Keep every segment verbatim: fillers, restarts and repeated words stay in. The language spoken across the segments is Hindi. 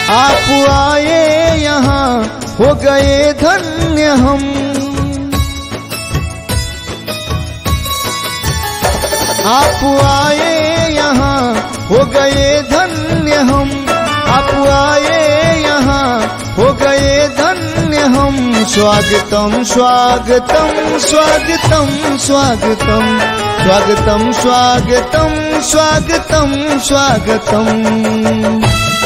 आप आए यहाँ हो गए धन्य हम, आप आए यहाँ हो गए धन्य हम, आप आए यहाँ हो गए धन्य हम। स्वागतम स्वागतम स्वागतम स्वागतम स्वागतम स्वागतम स्वागतम स्वागतम।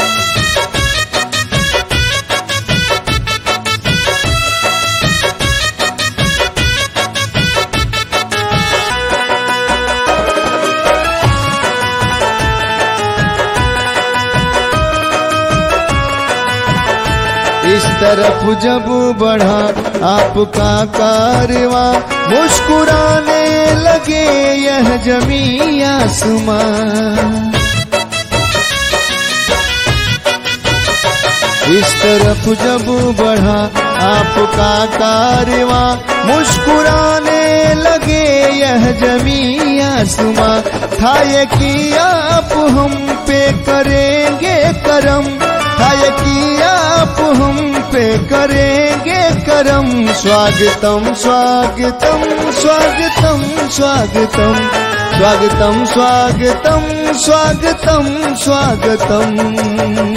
इस तरफ जब बढ़ा आपका कारवां, मुस्कुराने लगे यह जमी आसमां। इस तरफ जब बढ़ा आपका कारवां, मुस्कुराने लगे यह जमी आसमां। था ये कि आप हम पे करेंगे करम, था ये कि आप हम पे करेंगे करम। स्वागतम स्वागतम स्वागतम स्वागतम स्वागतम स्वागतम स्वागतम स्वागतम।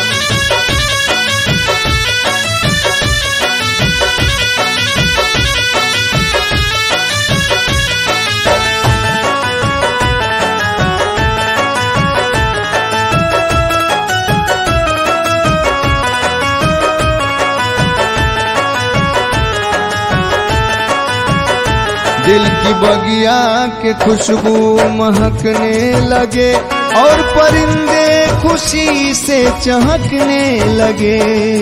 दिल की बगिया के खुशबू महकने लगे और परिंदे खुशी से चहकने लगे।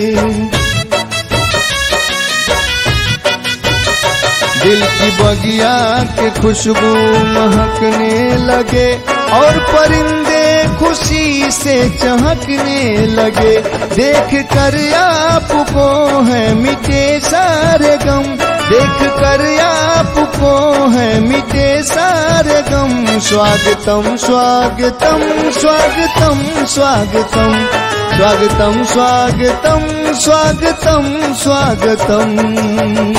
दिल की बगिया के खुशबू महकने लगे और परिंदे खुशी से चहकने लगे। देख कर आपको है मिटे सारे गम, देख कर आपको है मिटे सारे गम। स्वागतम स्वागतम स्वागतम स्वागतम स्वागतम स्वागतम स्वागतम स्वागतम।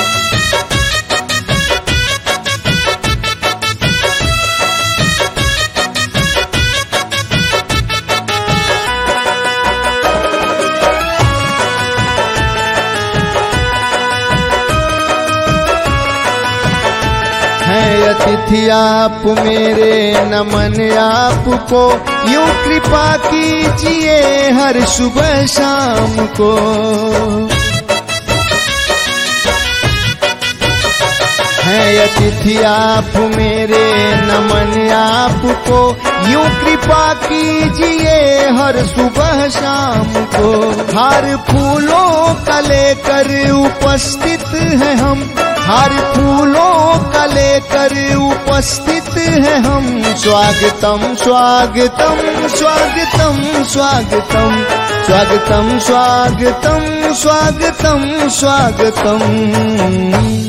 अतिथि आप मेरे नमन आपको, यूं कृपा कीजिए हर सुबह शाम को। है अतिथि आप मेरे नमन आपको, यूं कृपा कीजिए हर सुबह शाम को। हर फूलों का लेकर उपस्थित है हम, हर फूलों का लेकर उपस्थित है हम। स्वागतम स्वागतम स्वागतम स्वागतम स्वागतम स्वागतम स्वागतम स्वागतम।